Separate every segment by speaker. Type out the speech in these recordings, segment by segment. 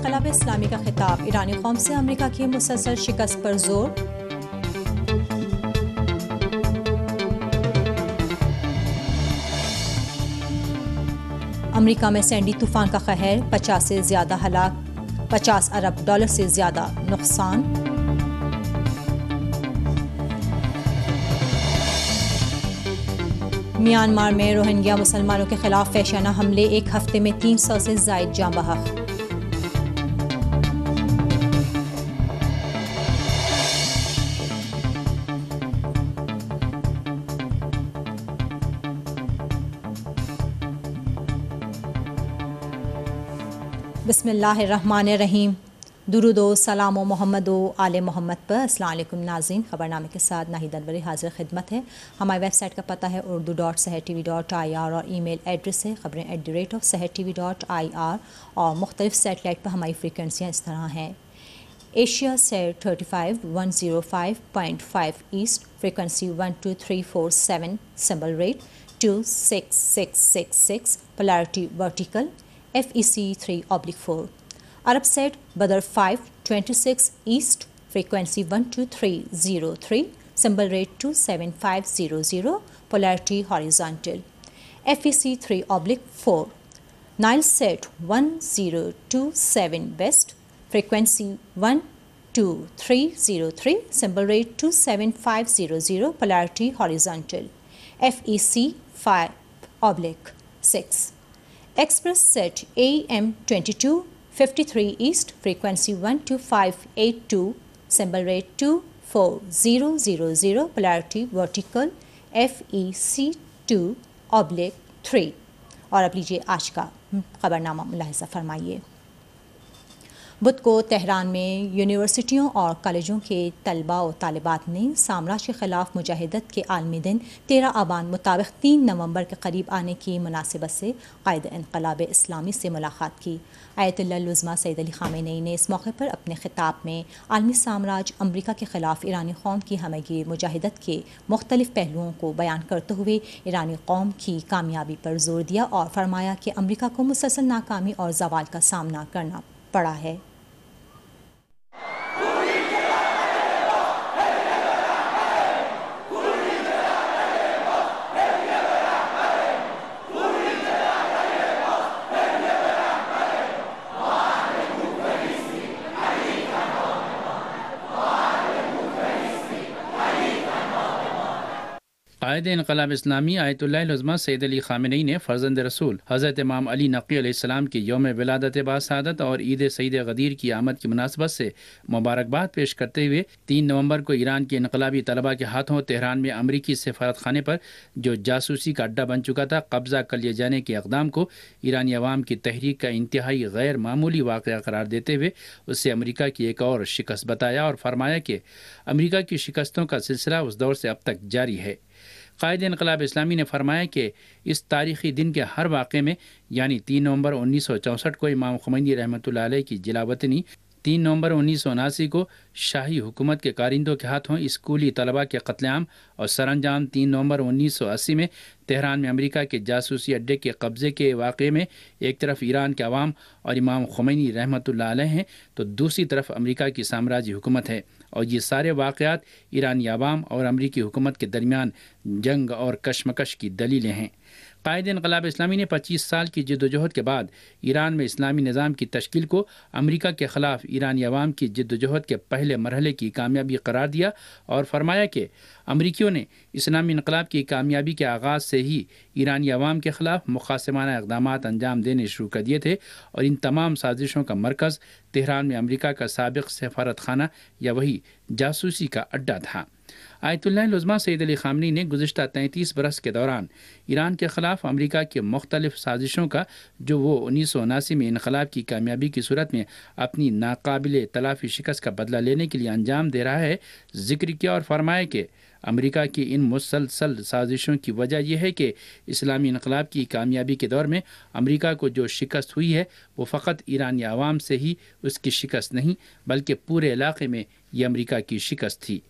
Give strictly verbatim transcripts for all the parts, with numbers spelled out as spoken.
Speaker 1: انقلاب اسلامی کا خطاب، ایرانی قوم سے امریکہ کی مسلسل شکست پر زور۔ امریکہ میں سینڈی طوفان کا قہر، پچاس سے زیادہ ہلاک، پچاس ارب ڈالر سے زیادہ نقصان۔ میانمار میں روہنگیا مسلمانوں کے خلاف وحشیانہ حملے، ایک ہفتے میں تین سو سے زائد جاں بحق۔ بسم اللہ الرحمن الرحیم۔ درود و سلام و محمد و آل محمد پر۔ السلام علیکم ناظرین، خبر نامے کے ساتھ ناہید انوری حاضر خدمت ہے۔ ہماری ویب سائٹ کا پتہ ہے Urdu dot Sahar T V dot I R اور ای میل ایڈریس ہے khabrain at the rate of Sahar T V dot I R, اور مختلف سیٹلائٹ پر ہماری فریکوینسیاں اس طرح ہیں: Asiasat thirty five one zero five point five east, frequency one two three four seven, symbol rate two six six six six, polarity vertical F E C three oblique four. Arabsat Badr five twenty six east, frequency one two three zero three, symbol rate two seven five zero zero, polarity horizontal F E C three oblique four. Nilesat one zero two seven west, frequency one two three zero three, symbol rate two seven five zero zero, polarity horizontal F E C five oblique six. Express sat A M twenty two fifty three east, frequency one two five eight two, symbol rate two four zero zero zero, polarity vertical F E C two oblique three. اور اب لیجیے آج کا خبر نامہ ملاحظہ فرمائیے۔ بدھ کو تہران میں یونیورسٹیوں اور کالجوں کے طلباء و طالبات نے سامراج کے خلاف مجاہدت کے عالمی دن تیرہ آبان مطابق تین نومبر کے قریب آنے کی مناسبت سے قائد انقلاب اسلامی سے ملاقات کی۔ آیت اللہ العظمیٰ سید علی خامنہ ای نے اس موقع پر اپنے خطاب میں عالمی سامراج امریکہ کے خلاف ایرانی قوم کی ہمگیر مجاہدت کے مختلف پہلوؤں کو بیان کرتے ہوئے ایرانی قوم کی کامیابی پر زور دیا اور فرمایا کہ امریکہ کو مسلسل ناکامی اور زوال کا سامنا کرنا پڑا ہے۔
Speaker 2: قائد انقلاب اسلامی آیت اللہ العظمیٰ سید علی خامنہ ای نے فرزند رسول حضرت امام علی نقی علیہ السلام کے یوم ولادت باسعادت اور عید سعید غدیر کی آمد کی مناسبت سے مبارکباد پیش کرتے ہوئے تین نومبر کو ایران کے انقلابی طلباء کے ہاتھوں تہران میں امریکی سفارت خانے پر جو جاسوسی کا اڈہ بن چکا تھا قبضہ کر لیے جانے کے اقدام کو ایرانی عوام کی تحریک کا انتہائی غیر معمولی واقعہ قرار دیتے ہوئے اسے امریکہ کی ایک اور شکست بتایا اور فرمایا کہ امریکہ کی شکستوں کا سلسلہ اس دور سے اب تک جاری ہے۔ قائد انقلاب اسلامی نے فرمایا کہ اس تاریخی دن کے ہر واقعے میں، یعنی تین نومبر انیس سو چونسٹھ کو امام خمینی رحمۃ اللہ علیہ کی جلا وطنی، تین نومبر انیس سو اناسی کو شاہی حکومت کے کارندوں کے ہاتھوں اسکولی طلباء کے قتل عام، اور سر انجام تین نومبر انیس سو اسی میں تہران میں امریکہ کے جاسوسی اڈے کے قبضے کے واقعے میں ایک طرف ایران کے عوام اور امام خمینی رحمۃ اللہ علیہ ہیں تو دوسری طرف امریکہ کی سامراجی حکومت ہے، اور یہ سارے واقعات ایرانی عوام اور امریکی حکومت کے درمیان جنگ اور کشمکش کی دلیلیں ہیں۔ قائد انقلاب اسلامی نے پچیس سال کی جد و جہد کے بعد ایران میں اسلامی نظام کی تشکیل کو امریکہ کے خلاف ایرانی عوام کی جد و جہد کے پہلے مرحلے کی کامیابی قرار دیا اور فرمایا کہ امریکیوں نے اسلامی انقلاب کی کامیابی کے آغاز سے ہی ایرانی عوام کے خلاف مقاصمانہ اقدامات انجام دینے شروع کر دیے تھے، اور ان تمام سازشوں کا مرکز تہران میں امریکہ کا سابق سفارت خانہ یا وہی جاسوسی کا اڈہ تھا۔ آیت اللہ العظمیٰ سید علی خامنہ ای نے گزشتہ تینتیس برس کے دوران ایران کے خلاف امریکہ کی مختلف سازشوں کا، جو وہ انیس سو اناسی میں انقلاب کی کامیابی کی صورت میں اپنی ناقابل تلافی شکست کا بدلہ لینے کے لیے انجام دے رہا ہے، ذکر کیا اور فرمایا کہ امریکہ کی ان مسلسل سازشوں کی وجہ یہ ہے کہ اسلامی انقلاب کی کامیابی کے دور میں امریکہ کو جو شکست ہوئی ہے وہ فقط ایرانی عوام سے ہی اس کی شکست نہیں بلکہ پورے علاقے میں یہ امریکہ کی شکست تھی۔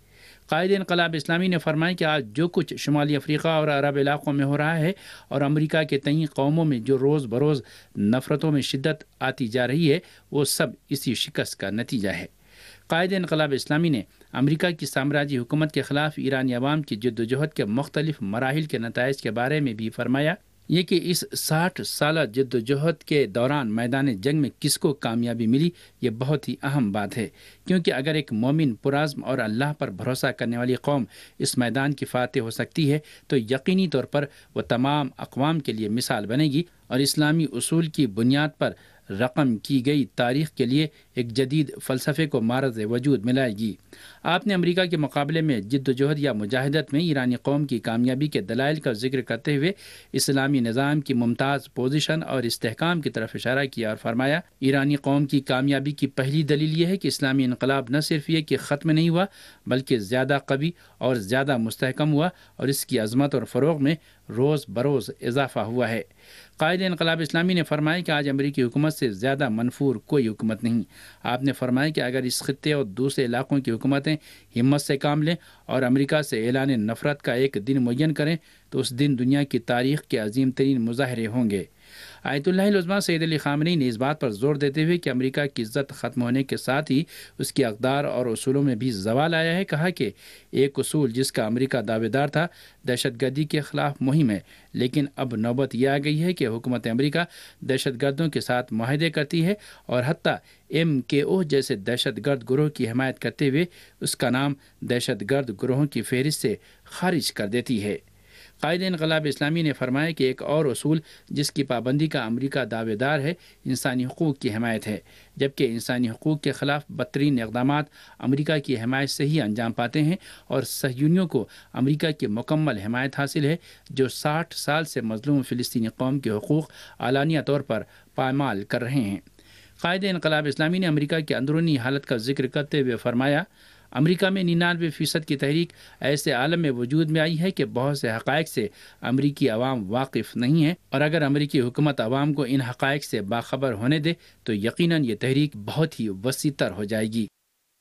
Speaker 2: قائد انقلاب اسلامی نے فرمایا کہ آج جو کچھ شمالی افریقہ اور عرب علاقوں میں ہو رہا ہے اور امریکہ کے تئیں قوموں میں جو روز بروز نفرتوں میں شدت آتی جا رہی ہے وہ سب اسی شکست کا نتیجہ ہے۔ قائد انقلاب اسلامی نے امریکہ کی سامراجی حکومت کے خلاف ایرانی عوام کی جدوجہد کے مختلف مراحل کے نتائج کے بارے میں بھی فرمایا۔ یہ کہ اس ساٹھ سالہ جدوجہد کے دوران میدان جنگ میں کس کو کامیابی ملی، یہ بہت ہی اہم بات ہے، کیونکہ اگر ایک مومن پرعزم اور اللہ پر بھروسہ کرنے والی قوم اس میدان کی فاتح ہو سکتی ہے تو یقینی طور پر وہ تمام اقوام کے لیے مثال بنے گی اور اسلامی اصول کی بنیاد پر رقم کی گئی تاریخ کے لیے ایک جدید فلسفے کو معرض وجود ملائے گی۔ آپ نے امریکہ کے مقابلے میں جد و جہد یا مجاہدت میں ایرانی قوم کی کامیابی کے دلائل کا ذکر کرتے ہوئے اسلامی نظام کی ممتاز پوزیشن اور استحکام کی طرف اشارہ کیا اور فرمایا، ایرانی قوم کی کامیابی کی پہلی دلیل یہ ہے کہ اسلامی انقلاب نہ صرف یہ کہ ختم نہیں ہوا بلکہ زیادہ قوی اور زیادہ مستحکم ہوا اور اس کی عظمت اور فروغ میں روز بروز اضافہ ہوا ہے۔ قائد انقلاب اسلامی نے فرمایا کہ آج امریکی حکومت سے زیادہ منفور کوئی حکومت نہیں۔ آپ نے فرمایا کہ اگر اس خطے اور دوسرے علاقوں کی حکومتیں ہمت سے کام لیں اور امریکہ سے اعلان نفرت کا ایک دن معین کریں تو اس دن دنیا کی تاریخ کے عظیم ترین مظاہرے ہوں گے۔ آیت اللہ العظمہ سید علی خامنئی نے اس بات پر زور دیتے ہوئے کہ امریکہ کی عزت ختم ہونے کے ساتھ ہی اس کی اقدار اور اصولوں میں بھی زوال آیا ہے، کہا کہ ایک اصول جس کا امریکہ دعوے دار تھا دہشت گردی کے خلاف مہم ہے، لیکن اب نوبت یہ آ گئی ہے کہ حکومت امریکہ دہشت گردوں کے ساتھ معاہدے کرتی ہے اور حتیٰ ایم کے او جیسے دہشت گرد گروہ کی حمایت کرتے ہوئے اس کا نام دہشت گرد گروہوں کی فہرست سے خارج کر دیتی ہے۔ قائد انقلاب اسلامی نے فرمایا کہ ایک اور اصول جس کی پابندی کا امریکہ دعوے دار ہے انسانی حقوق کی حمایت ہے، جبکہ انسانی حقوق کے خلاف بدترین اقدامات امریکہ کی حمایت سے ہی انجام پاتے ہیں اور صہیونیوں کو امریکہ کی مکمل حمایت حاصل ہے جو ساٹھ سال سے مظلوم فلسطینی قوم کے حقوق علانیہ طور پر پامال کر رہے ہیں۔ قائد انقلاب اسلامی نے امریکہ کی اندرونی حالت کا ذکر کرتے ہوئے فرمایا، امریکہ میں ننانوے فیصد کی تحریک ایسے عالم میں وجود میں آئی ہے کہ بہت سے حقائق سے امریکی عوام واقف نہیں ہیں، اور اگر امریکی حکومت عوام کو ان حقائق سے باخبر ہونے دے تو یقیناً یہ تحریک بہت ہی وسیع تر ہو جائے گی۔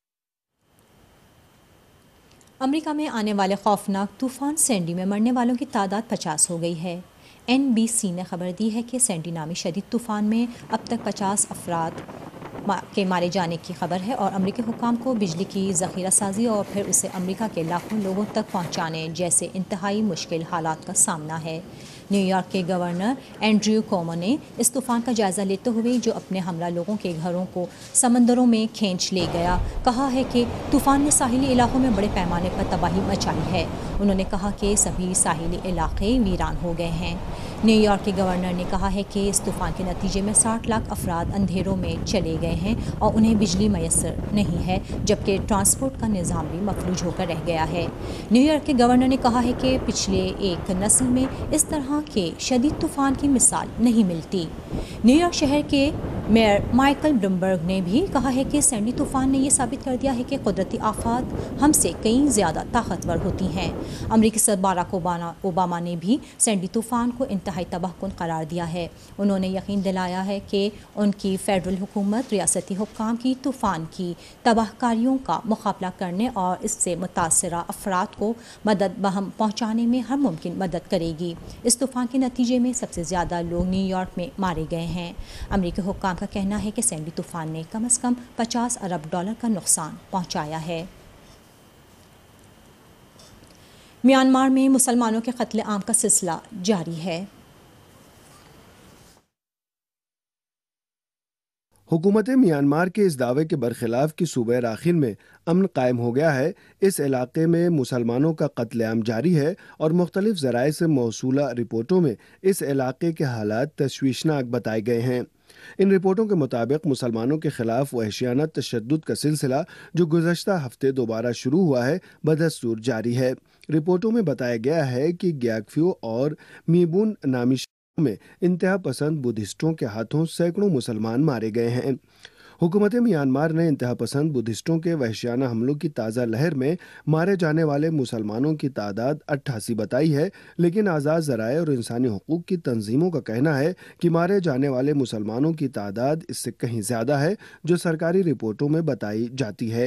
Speaker 1: امریکہ میں آنے والے خوفناک طوفان سینڈی میں مرنے والوں کی تعداد پچاس ہو گئی ہے۔ این بی سی نے خبر دی ہے کہ سینڈی نامی شدید طوفان میں اب تک پچاس افراد کے مارے جانے کی خبر ہے اور امریکی حکام کو بجلی کی ذخیرہ سازی اور پھر اسے امریکہ کے لاکھوں لوگوں تک پہنچانے جیسے انتہائی مشکل حالات کا سامنا ہے۔ نیو یارک کے گورنر اینڈریو کومو نے اس طوفان کا جائزہ لیتے ہوئے جو اپنے ہمراہ لوگوں کے گھروں کو سمندروں میں کھینچ لے گیا، کہا ہے کہ طوفان نے ساحلی علاقوں میں بڑے پیمانے پر تباہی مچائی ہے۔ انہوں نے کہا کہ سبھی ساحلی علاقے ویران ہو گئے ہیں۔ نیو یارک کے گورنر نے کہا ہے کہ اس طوفان کے نتیجے میں ساٹھ لاکھ افراد اندھیروں میں چلے گئے ہیں اور انہیں بجلی میسر نہیں ہے، جبکہ ٹرانسپورٹ کا نظام بھی مفلوج ہو کر رہ گیا ہے۔ نیو یارک کے گورنر نے کہا ہے کہ پچھلے ایک نسل میں اس طرح کے شدید طوفان کی مثال نہیں ملتی۔ نیو یارک شہر کے میئر مائیکل بلومبرگ نے بھی کہا ہے کہ سینڈی طوفان نے یہ ثابت کر دیا ہے کہ قدرتی آفات ہم سے کئی زیادہ طاقتور ہوتی ہیں۔ امریکی صدر باراک اوباما نے بھی سینڈی طوفان کو انتہائی تباہ کن قرار دیا ہے۔ انہوں نے یقین دلایا ہے کہ ان کی فیڈرل حکومت ریاستی حکام کی طوفان کی تباہ کاریوں کا مقابلہ کرنے اور اس سے متاثرہ افراد کو مدد بہم پہنچانے میں ہر ممکن مدد کرے گی۔ اس طوفان کے نتیجے میں سب سے زیادہ لوگ نیو یارک میں مارے گئے ہیں۔ امریکی حکام کا کہنا ہے کہ سینڈی طوفان نے کم از کم پچاس ارب ڈالر کا نقصان پہنچایا ہے۔ میانمار میں مسلمانوں کے قتل عام کا سلسلہ جاری ہے۔
Speaker 3: حکومت میانمار کے اس دعوے کے برخلاف کہ صوبہ راکھین میں امن قائم ہو گیا ہے، اس علاقے میں مسلمانوں کا قتل عام جاری ہے اور مختلف ذرائع سے موصولہ رپورٹوں میں اس علاقے کے حالات تشویشناک بتائے گئے ہیں۔ ان رپورٹوں کے مطابق مسلمانوں کے خلاف وحشیانہ تشدد کا سلسلہ جو گزشتہ ہفتے دوبارہ شروع ہوا ہے بدستور جاری ہے۔ رپورٹوں میں بتایا گیا ہے کہ گیاکفیو اور میبون نامی شہروں میں انتہا پسند بدھسٹوں کے ہاتھوں سینکڑوں مسلمان مارے گئے ہیں۔ حکومت میانمار نے انتہا پسند بدھسٹوں کے وحشیانہ حملوں کی تازہ لہر میں مارے جانے والے مسلمانوں کی تعداد اٹھاسی بتائی ہے، لیکن آزاد ذرائع اور انسانی حقوق کی تنظیموں کا کہنا ہے کہ مارے جانے والے مسلمانوں کی تعداد اس سے کہیں زیادہ ہے جو سرکاری رپورٹوں میں بتائی جاتی ہے۔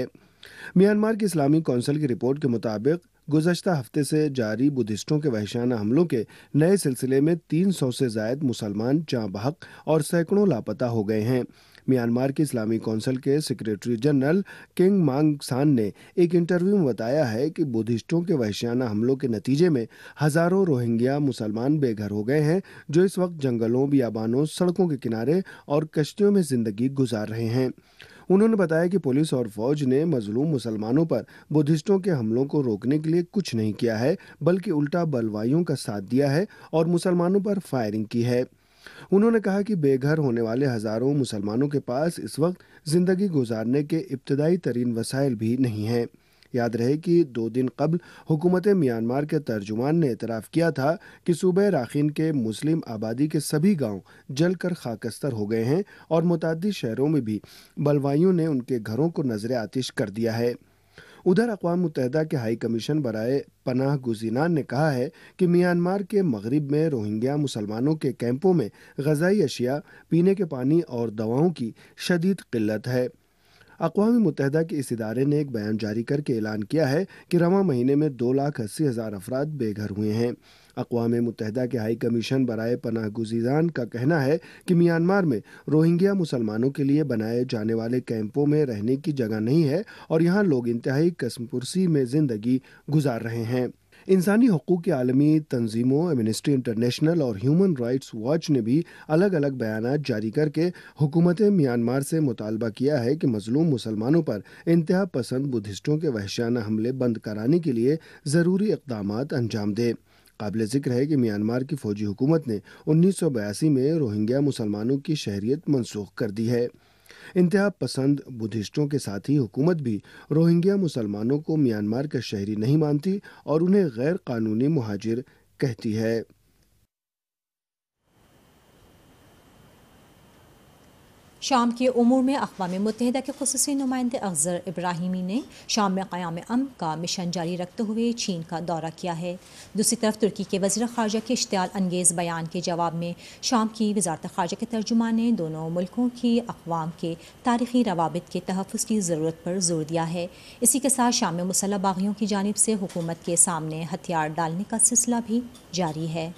Speaker 3: म्यांमार की इस्लामी कौंसिल की रिपोर्ट के मुताबिक गुज़श्ता हफ्ते से जारी बुद्धिस्टों के वहशाना हमलों के नए सिलसिले में तीन सौ से ज़ायद मुसलमान जाँ बहक और सैकड़ों लापता हो गए हैं। म्यांमार की इस्लामी कौंसिल के secretary general King Maung San ने एक इंटरव्यू में बताया है कि बुद्धिस्टों के वहशियाना हमलों के नतीजे में हज़ारों रोहिंग्या मुसलमान बेघर हो गए हैं, जो इस वक्त जंगलों, बियाबानों, सड़कों के किनारे और कश्तियों में ज़िंदगी गुजार रहे हैं। उन्होंने बताया कि पुलिस और फौज ने मजलूम मुसलमानों पर बुद्धिस्टों के हमलों को रोकने के लिए कुछ नहीं किया है, बल्कि उल्टा बलवाइयों का साथ दिया है और मुसलमानों पर फायरिंग की है। उन्होंने कहा कि बेघर होने वाले हजारों मुसलमानों के पास इस वक्त जिंदगी गुजारने के इब्तदाई तरीन वसाइल भी नहीं हैं। याद रहे कि दो दिन कबल हुकूमत म्यांमार के तर्जुमान ने एतराफ़ किया था कि सूबे राखीन के मुस्लिम आबादी के सभी गांव जलकर खाकस्तर हो गए हैं और मुतअद्दिद शहरों में भी बलवाइयों ने उनके घरों को नजर आतिश कर दिया है। उधर अक़वाम मुत्तहिदा के हाई कमीशन बराए पनाह गुज़ीनान ने कहा है कि म्यांमार के मगरिब में रोहिंग्या मुसलमानों के कैंपों में ग़िज़ाई अशिया, पीने के पानी और दवाओं की शदीद क़िल्लत है। अक़वाम मुत्तहिदा के इस इदारे ने एक बयान जारी करके ऐलान किया है कि रवां महीने में दो लाख अस्सी हज़ार अफराद बेघर हुए हैं। अक़वाम मुत्तहिदा के हाई कमीशन बराए पनाह गुज़ीदान का कहना है कि म्यांमार में रोहिंग्या मुसलमानों के लिए बनाए जाने वाले कैंपों में रहने की जगह नहीं है और यहाँ लोग इंतहाई कस्मपुरसी में ज़िंदगी गुजार रहे हैं। इंसानी हकूक़ की आलमी तंजीमों, एमनेस्टी इंटरनेशनल और ह्यूमन राइट्स वॉच ने भी अलग अलग बयानात जारी करके हुकूमत म्यांमार से मुतालबा किया है कि मजलूम मुसलमानों पर इंतहा पसंद बुद्धिस्टों के वहशियाना हमले बंद कराने के लिए ज़रूरी इक़दामात अंजाम दे। काबिल ज़िक्र है कि म्यांमार की फ़ौजी हुकूमत ने उन्नीस सौ बयासी में रोहिंग्या मुसलमानों की शहरियत मनसूख कर दी है। इंतहा पसंद बुद्धिस्टों के साथ ही हुकूमत भी रोहिंग्या मुसलमानों को म्यांमार का शहरी नहीं मानती और उन्हें गैर कानूनी मुहाजिर कहती है।
Speaker 1: शाम के उमूर में अक़वाम मुत्तहिदा के ख़ुसूसी नुमाइंदे अख़ज़र इब्राहिमी ने शाम में क़याम अमन का मिशन जारी रखते हुए चीन का दौरा किया है। दूसरी तरफ तुर्की के वज़ीर ख़ारजा के इश्तियाल अंगेज़ बयान के जवाब में शाम की वज़ारत ख़ारजा के तर्जुमान ने दोनों मुल्कों की अक़वाम के तारीख़ी रवाबित के तहफ़्फ़ुज़ की ज़रूरत पर जोर दिया है। इसी के साथ शाम में मुसल्लह बाग़ियों की जानिब से हुकूमत के सामने हथियार डालने का सिलसिला भी जारी है।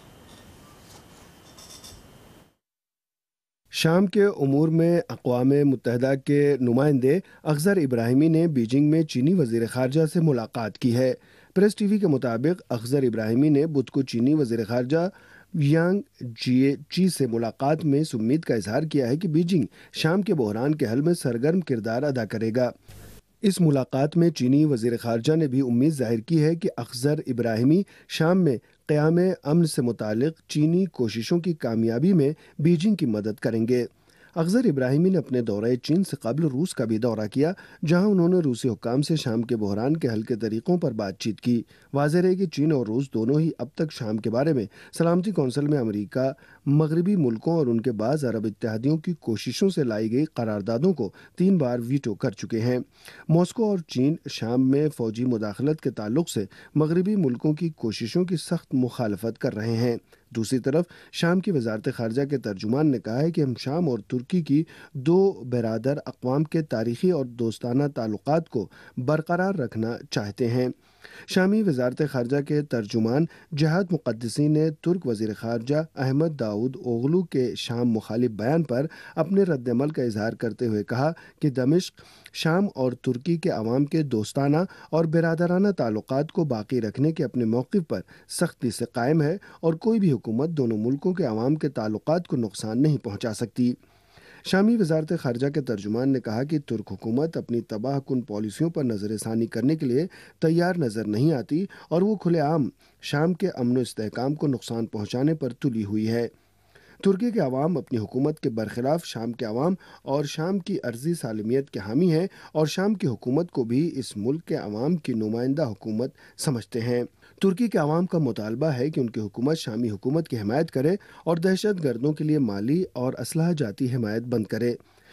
Speaker 3: शाम के उमूर में अक़वाम मुत्तहिदा के नुमाइंदे अख़ज़र इब्राहिमी ने बीजिंग में चीनी वज़ीर ख़ारजा से मुलाकात की है। प्रेस टीवी के मुताबिक अख़ज़र इब्राहिमी ने बुध को चीनी वज़ीर ख़ारजा यांग जिएची से मुलाकात में इस उम्मीद का इजहार किया है कि बीजिंग शाम के बहरान के हल में सरगर्म किरदार अदा करेगा। इस मुलाकात में चीनी वज़ीर ख़ारजा ने भी उम्मीद ज़ाहिर की है कि अख़ज़र इब्राहिमी शाम में क़याम अमन से मुतालिक चीनी कोशिशों की कामयाबी में बीजिंग की मदद करेंगे। अख़ज़र इब्राहिमी ने अपने दौरे चीन से कबल रूस का भी दौरा किया, जहां उन्होंने रूसी हुक्काम से शाम के बहरान के हल के तरीक़ों पर बातचीत की। वाज़ेह है कि चीन और रूस दोनों ही अब तक शाम के बारे में सलामती कौंसिल में अमरीका, मगरबी मुल्कों और उनके बाज़ अरब इत्तेहादियों की कोशिशों से लाई गई करारदादों को तीन बार वीटो कर चुके हैं। मॉस्को और चीन शाम में फ़ौजी मुदाखलत के ताल्लुक़ से मगरबी मुल्कों की कोशिशों की सख्त मुखालफत कर रहे हैं। दूसरी तरफ शाम की वजारत ख़ारजा के तर्जुमान ने कहा है कि हम शाम और तुर्की की दो बिरादर अक़वाम के तारीख़ी और दोस्ताना ताल्लुक़ात को बरकरार रखना चाहते हैं। शामी वजारत ख़ारजा के तर्जुमान जहाद मुक़द्दसी ने तुर्क वज़ीर ख़ारजा अहमद दाऊद ओगलू के शाम मुखालिफ बयान पर अपने रद्दमल का इजहार करते हुए कहा कि दमिश्क शाम और तुर्की के अवाम के दोस्ताना और बिरादराना ताल्लुक़ात को बाकी रखने के अपने मौक़िफ़ पर सख्ती से कायम है और कोई भी हुकूमत दोनों मुल्कों के अवाम के ताल्लुक़ात को नुकसान नहीं पहुँचा सकती। शामी वजारत ख़ारजा के तर्जुमान ने कहा कि तुर्क हुकूमत अपनी तबाह कुन पॉलिसियों पर नज़रसानी करने के लिए तैयार नज़र नहीं आती और वो खुलेआम शाम के अमन व इस्तेहकाम को नुकसान पहुँचाने पर तुली हुई है। तुर्की के अवाम अपनी हुकूमत के बरखिलाफ शाम के अवाम और शाम की अर्जी सालमियत के हामी हैं और शाम की हुकूमत को भी इस मुल्क के अवाम की नुमाइंदा हुकूमत समझते हैं। तुर्की के अवाम का मुतालबा है कि उनकी हुकूमत शामी हुकूमत की हिमायत करे और दहशत गर्दों के लिए माली और असलाह जाती हिमायत बंद करे।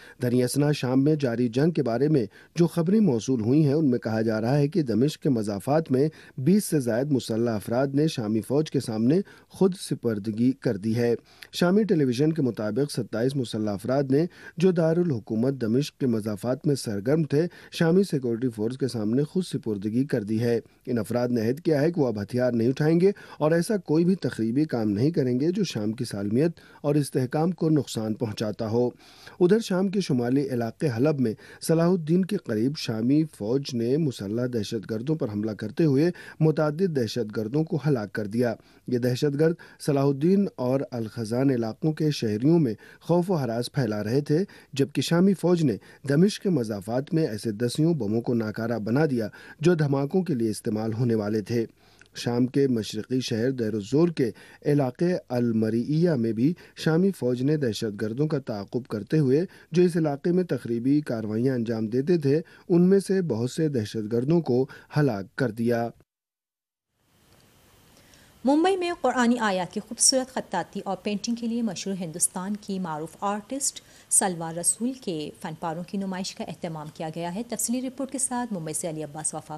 Speaker 3: دری اثنا شام میں جاری جنگ کے بارے میں جو خبریں موصول ہوئی ہیں ان میں کہا جا رہا ہے کہ دمشق کے مضافات میں بیس سے زائد مسلح افراد نے شامی فوج کے سامنے خود سپردگی کر دی ہے۔ شامی ٹیلی ویژن کے مطابق ستائیس مسلح افراد نے جو دارالحکومت دمشق کے مضافات میں سرگرم تھے شامی سیکورٹی فورس کے سامنے خود سپردگی کر دی ہے۔ ان افراد نے عہد کیا ہے کہ وہ اب ہتھیار نہیں اٹھائیں گے اور ایسا کوئی بھی تخریبی کام نہیں کریں گے جو شام کی سالمیت اور استحکام کو نقصان پہنچاتا ہو۔ ادھر شام کے شمالی علاقے حلب میں صلاح الدین کے قریب شامی فوج نے مسلح دہشت گردوں پر حملہ کرتے ہوئے متعدد دہشت گردوں کو ہلاک کر دیا۔ یہ دہشت گرد صلاح الدین اور الخزان علاقوں کے شہریوں میں خوف و ہراس پھیلا رہے تھے، جبکہ شامی فوج نے دمشق کے مضافات میں ایسے دسیوں بموں کو ناکارہ بنا دیا جو دھماکوں کے لیے استعمال ہونے والے تھے۔ شام کے مشرقی شہر دیر الزور کے علاقے المریعیہ میں بھی شامی فوج نے دہشت گردوں کا تعاقب کرتے ہوئے جو اس علاقے میں تخریبی کارروائیاں انجام دیتے تھے ان میں سے بہت سے دہشت گردوں کو ہلاک کر دیا۔
Speaker 1: ممبئی میں قرآنی آیات کی خوبصورت خطاطی اور پینٹنگ کے لیے مشہور ہندوستان کی معروف آرٹسٹ سلوا رسول کے فن پاروں کی نمائش کا اہتمام کیا گیا ہے۔ تفصیلی رپورٹ کے ساتھ ممبئی سے علی عباس وفا۔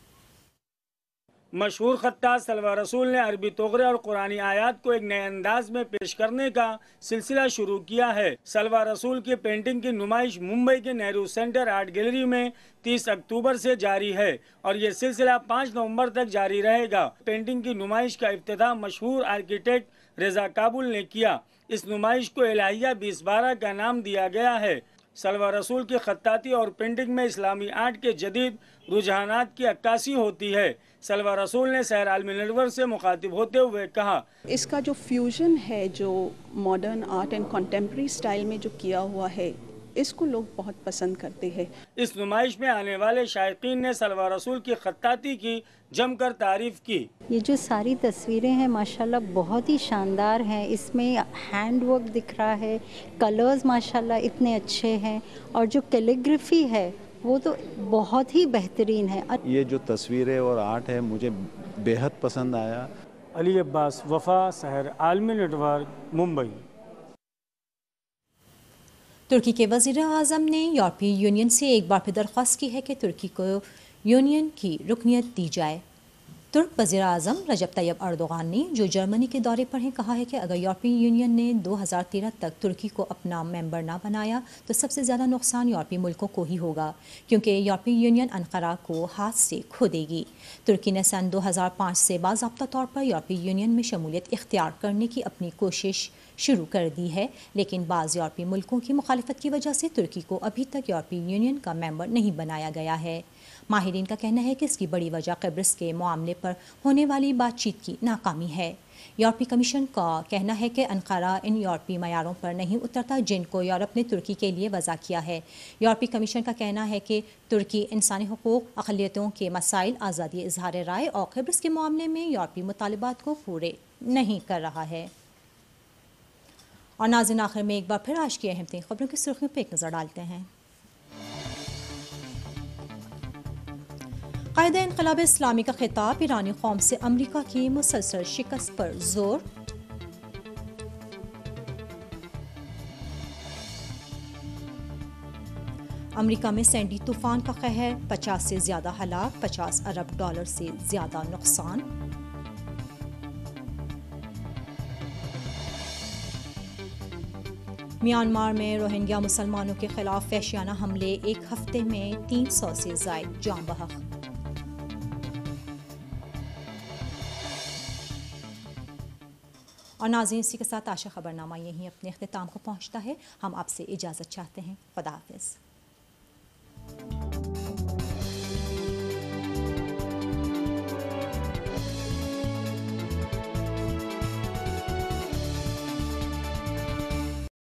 Speaker 4: مشہور خطاط سلوا رسول نے عربی تغرے اور قرآنی آیات کو ایک نئے انداز میں پیش کرنے کا سلسلہ شروع کیا ہے۔ سلوا رسول کی پینٹنگ کی نمائش ممبئی کے نہرو سینٹر آرٹ گیلری میں تیس اکتوبر سے جاری ہے اور یہ سلسلہ پانچ نومبر تک جاری رہے گا۔ پینٹنگ کی نمائش کا افتتاح مشہور آرکیٹیکٹ رضا کابل نے کیا۔ اس نمائش کو الہیہ بیس بارہ کا نام دیا گیا ہے۔ سلوا رسول کی خطاطی اور پینٹنگ میں اسلامی آرٹ کے جدید رجحانات کی عکاسی ہوتی ہے۔ سلوا رسول نے سحر عالمی نیٹورک سے مخاطب ہوتے ہوئے کہا،
Speaker 5: اس کا جو فیوژن ہے جو modern art and contemporary style میں جو کیا ہوا ہے اس کو لوگ بہت پسند کرتے ہیں۔
Speaker 4: اس نمائش میں آنے والے شائقین نے سلوا رسول کی خطاطی کی جم کر تعریف کی۔
Speaker 6: یہ جو ساری تصویریں ہیں ماشاءاللہ بہت ہی شاندار ہیں، اس میں ہینڈ ورک دکھ رہا ہے، کلرز ماشاءاللہ اتنے اچھے ہیں اور جو کیلیگرافی ہے وہ تو بہت ہی بہترین ہے۔
Speaker 7: یہ جو تصویریں اور آرٹ ہے مجھے بے حد پسند آیا۔
Speaker 4: علی عباس وفا، سحر عالمی نیٹورک، ممبئی۔
Speaker 1: ترکی کے وزیر اعظم نے یورپی یونین سے ایک بار پھر درخواست کی ہے کہ ترکی کو یونین کی رکنیت دی جائے۔ ترک وزیر اعظم رجب طیب اردوغان نے جو جرمنی کے دورے پر ہیں کہا ہے کہ اگر یورپی یونین نے دو ہزار تیرہ تک ترکی کو اپنا ممبر نہ بنایا تو سب سے زیادہ نقصان یورپی ملکوں کو ہی ہوگا، کیونکہ یورپی یونین انقرہ کو ہاتھ سے کھو دے گی۔ ترکی نے سن دو ہزار پانچ سے باضابطہ طور پر یورپی یونین میں شمولیت اختیار کرنے کی اپنی کوشش شروع کر دی ہے، لیکن بعض یورپی ملکوں کی مخالفت کی وجہ سے ترکی کو ابھی تک یورپی یونین کا ممبر نہیں بنایا گیا ہے۔ ماہرین کا کہنا ہے کہ اس کی بڑی وجہ قبرص کے معاملے پر ہونے والی بات چیت کی ناکامی ہے۔ یورپی کمیشن کا کہنا ہے کہ انقرہ ان یورپی معیاروں پر نہیں اترتا جن کو یورپ نے ترکی کے لیے وضع کیا ہے۔ یورپی کمیشن کا کہنا ہے کہ ترکی انسانی حقوق، اقلیتوں کے مسائل، آزادی اظہار رائے اور قبرص کے معاملے میں یورپی مطالبات کو پورے نہیں کر رہا ہے۔ اور ناظرین، آخر میں ایک بار پھر آج کی اہم ترین خبروں کی سرخیوں پہ ایک نظر ڈالتے ہیں۔ قائد انقلاب اسلامی کا خطاب، ایرانی قوم سے امریکہ کی مسلسل شکست پر زور۔ امریکہ میں سینڈی طوفان کا قہر، پچاس سے زیادہ ہلاک، پچاس ارب ڈالر سے زیادہ نقصان۔ میانمار میں روہنگیا مسلمانوں کے خلاف وحشیانہ حملے، ایک ہفتے میں تین سو سے زائد جاں بحق۔ اور ناظرین، اسی کے ساتھ آج کا خبرنامہ یہیں اپنے اختتام کو پہنچتا ہے۔ ہم آپ سے اجازت چاہتے ہیں۔ خدا حافظ۔